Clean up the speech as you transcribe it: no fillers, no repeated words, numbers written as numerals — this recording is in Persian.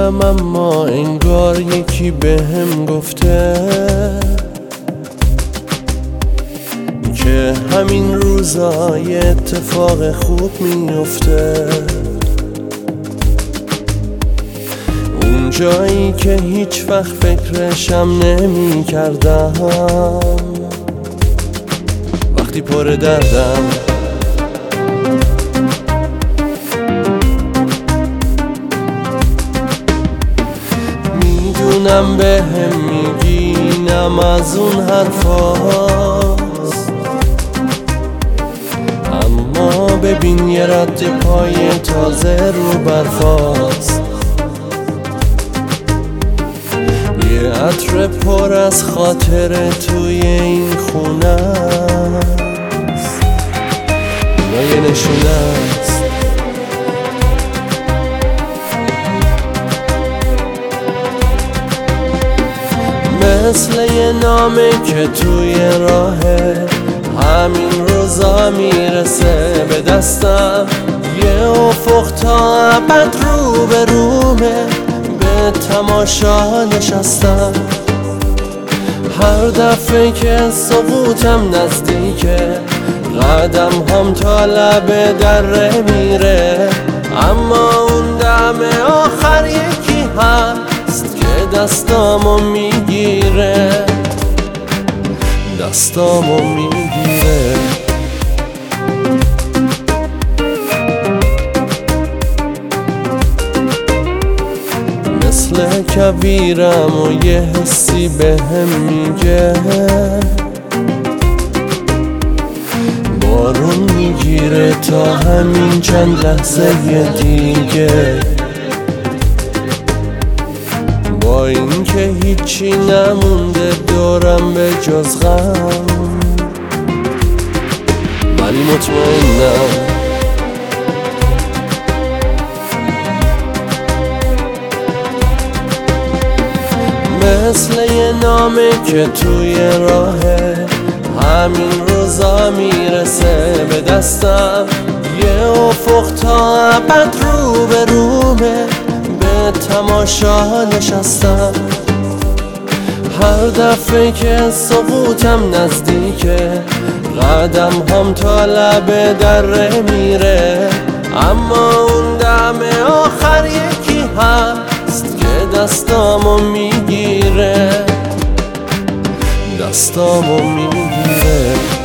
میدونم اما انگار یکی بهم گفته که همین روزا یه اتفاق خوب میفته. اون جایی که هیچ وقت فکرشم نمی کردم، وقتی پر دردم میدونم بهم میگینم از اون حرفاست، اما ببین یه رد پای تازه رو برفاست، یه عطر پر از خاطره توی این خونه است، اینا یه نشونه است. مثل یه نامه که توی راهه، همین روزا میرسه به دستم، یه افق تا ابد رو به رومه، به تماشا نشستم. هر دفعه که سقوطم نزدیکه، قدم هم تا لب دره میره، اما اون دم آخر یکی هست که دستامو میگیره، دستامو میگیره. مثل کبیرم و یه حسی بهم میگه بارون میگیره تا همین چند لحظه دیگه، با این که هیچی نمونده دورم به جز غم، ولی مطمئنم مثل یه نامه که توی راهه، همین روزا میرسه به دستم، یه افق تا ابد رو به رومه، به تماشا نشستم. هر دفعه که سقوطم نزدیکه، قدم هم تا لب دره میره، اما اون دم آخر یکی هست که دستامو میگیره، دستامو میگیره.